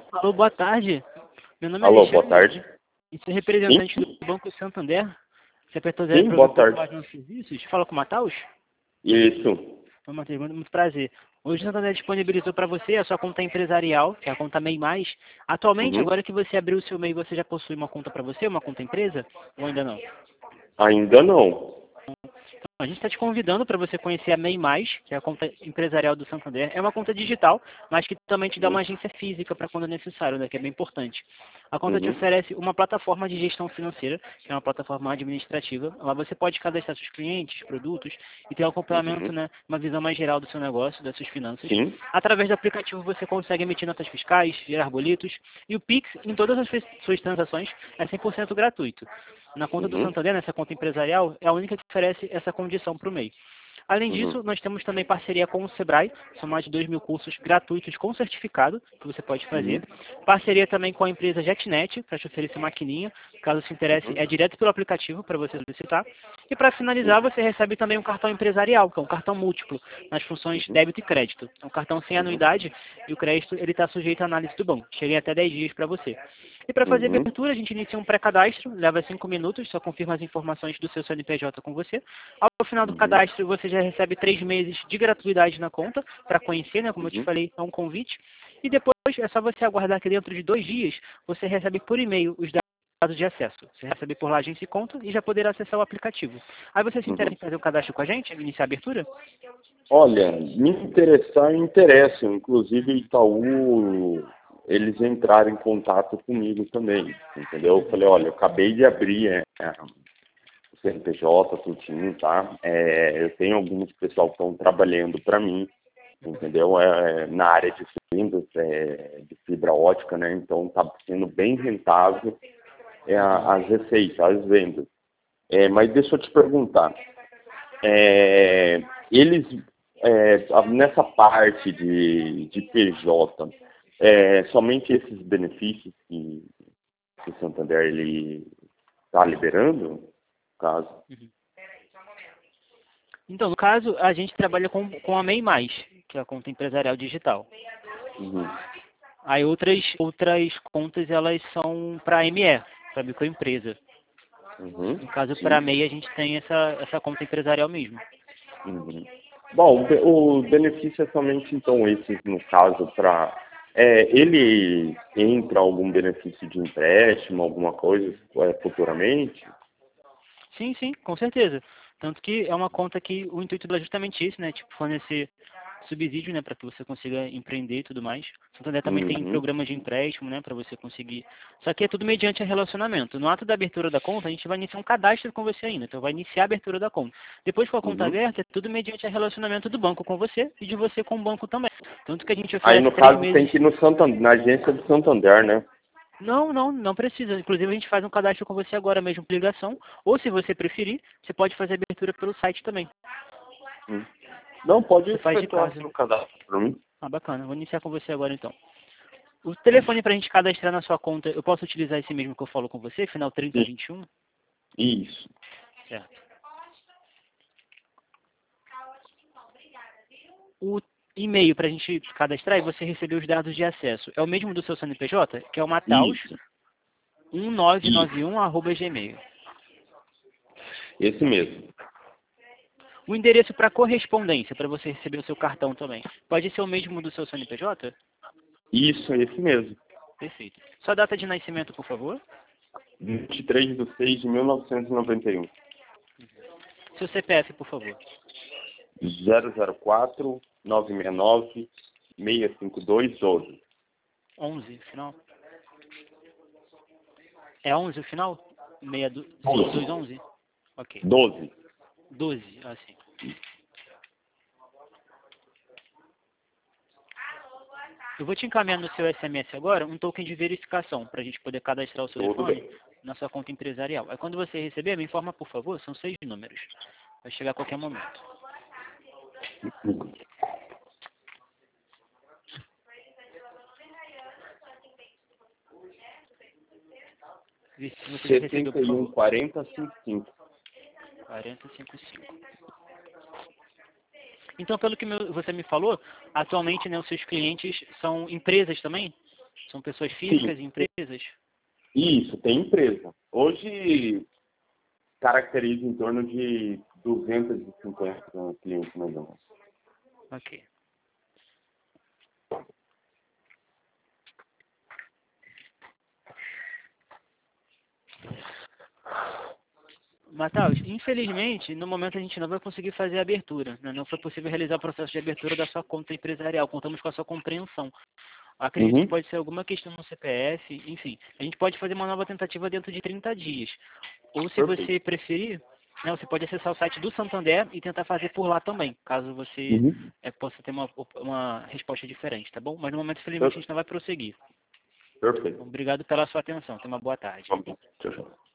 Alô, boa tarde. Meu nome é Alô, Alexandre. boa tarde. E sou representante do Banco Santander. Você apertou Sim, boa tarde. para os serviços? Fala com o Matheus? Isso. Oi, Matheus, muito prazer. Hoje o Santander disponibilizou para você a sua conta empresarial, que é a conta MEI+. Atualmente, Uhum. agora que você abriu o seu MEI, você já possui uma conta para você, uma conta empresa? Ou ainda não? Ainda não. A gente está te convidando para você conhecer a MEI+, que é a conta empresarial do Santander. É uma conta digital, mas que também te dá Uhum. uma agência física para quando necessário, né, que é bem importante. A conta te Uhum. oferece uma plataforma de gestão financeira, que é uma plataforma administrativa. Lá você pode cadastrar seus clientes, produtos e ter um acompanhamento, Uhum. né, uma visão mais geral do seu negócio, das suas finanças. Sim. Através do aplicativo você consegue emitir notas fiscais, gerar boletos e o Pix em todas as suas transações é 100% gratuito. Na conta do Uhum. Santander, nessa conta empresarial, é a única que oferece essa condição para o MEI. Além Uhum. disso, nós temos também parceria com o Sebrae, são mais de 2.000 cursos gratuitos com certificado que você pode fazer. Uhum. Parceria também com a empresa JetNet, para te oferecer maquininha, caso se interesse, Uhum. é direto pelo aplicativo para você solicitar. E para finalizar, você recebe também um cartão empresarial, que é um cartão múltiplo, nas funções Uhum. débito e crédito. É um cartão sem Uhum. anuidade e o crédito ele está sujeito à análise do banco. Chega em até 10 dias para você. E para fazer a Uhum. abertura, a gente inicia um pré-cadastro, leva 5 minutos, só confirma as informações do seu CNPJ com você. Ao final do Uhum. cadastro, você já recebe 3 meses de gratuidade na conta, para conhecer, né? Como eu te Uhum. falei, é um convite. E depois é só você aguardar que dentro de 2 dias, você recebe por e-mail os dados de acesso. Você recebe por lá agência e conta e já poderá acessar o aplicativo. Aí você se interessa Uhum. em fazer o cadastro com a gente, iniciar a abertura? Olha, me interessar, interessa. Inclusive, Itaú, eles entraram em contato comigo também, entendeu? Eu falei, olha, eu acabei de abrir o CNPJ, tudinho, tá? Eu tenho alguns pessoal que estão trabalhando para mim, entendeu? Na área de vendas, de fibra ótica, né? Então, está sendo bem rentável as receitas, as vendas. Mas deixa eu te perguntar, eles, nessa parte de PJ, somente esses benefícios que o Santander ele está liberando, no caso? Então, no caso, a gente trabalha com a MEI+, que é a conta empresarial digital. Uhum. Aí outras contas, elas são para ME, para microempresa. Uhum. No caso, para Sim. MEI, a gente tem essa conta empresarial mesmo. Uhum. Bom, o benefício é somente, então, esses, no caso, para... ele entra algum benefício de empréstimo, alguma coisa, futuramente? Sim, sim, com certeza. Tanto que é uma conta que o intuito dela é justamente isso, né? Tipo, fornecer subsídio, né, para que você consiga empreender e tudo mais. O Santander também tem Uhum. programas de empréstimo, né, para você conseguir. Só que é tudo mediante relacionamento. No ato da abertura da conta, a gente vai iniciar um cadastro com você ainda. Então, vai iniciar a abertura da conta. Depois com a conta Uhum. aberta, é tudo mediante relacionamento do banco com você e de você com o banco também. Tanto que a gente Aí, oferece no 3 caso, tem meses. que ir no Santander, na agência do Santander, né? Não, não, não precisa. Inclusive, a gente faz um cadastro com você agora mesmo por ligação. Ou, se você preferir, você pode fazer a abertura pelo site também. Hum. Não, pode Você faz de efetuar casa. o cadastro para mim. Ah, bacana. Vou iniciar com você agora, então. O telefone para a gente cadastrar na sua conta, eu posso utilizar esse mesmo que eu falo com você, final Sim. 3021? Isso. Certo. O e-mail para a gente cadastrar e você receber os dados de acesso é o mesmo do seu CNPJ, que é o Isso. Isso. mataus1991@gmail. Esse mesmo. O endereço para correspondência, para você receber o seu cartão também, pode ser o mesmo do seu CNPJ? Isso, esse mesmo. Perfeito. Sua data de nascimento, por favor. 23/6/1991. Seu CPF, por favor. 004-969-652-12. 11, final. É 11 o final? 12. 6211? Ok. 12. 12, assim. Eu vou te encaminhar no seu SMS agora um token de verificação para a gente poder cadastrar o seu Tudo telefone bem. na sua conta empresarial. Aí quando você receber, me informa, por favor, são 6 números. Vai chegar a qualquer momento. Vê se você já recebeu, por 71 favor. 40 55. 4055. Então, pelo que você me falou, atualmente, né, os seus clientes são empresas também? São pessoas físicas, Sim. empresas? Isso, tem empresa. Hoje caracteriza em torno de 250 clientes mais ou menos. Ok. Matheus, infelizmente, no momento a gente não vai conseguir fazer a abertura, né? Não foi possível realizar o processo de abertura da sua conta empresarial. Contamos com a sua compreensão. Acredito que Uhum. pode ser alguma questão no CPF, enfim. A gente pode fazer uma nova tentativa dentro de 30 dias. Ou se Perfeito. você preferir, né, você pode acessar o site do Santander e tentar fazer por lá também, caso você Uhum. possa ter uma resposta diferente, tá bom? Mas no momento, infelizmente, a Per- gente não vai prosseguir. Perfeito. Obrigado pela sua atenção. Tenha uma boa tarde. Vamos lá. Tchau, tchau.